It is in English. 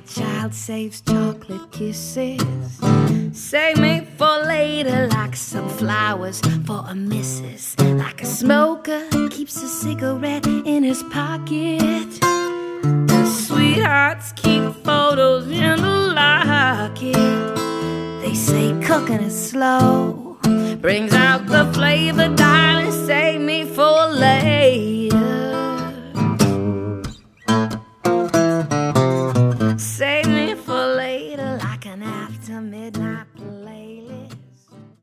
child saves chocolate kisses. Save me for later, like some flowers for a missus. Like a smoker keeps a cigarette in his pocket. Sweethearts keep photos in the locket. They say cooking is slow brings out the flavor, darling. Save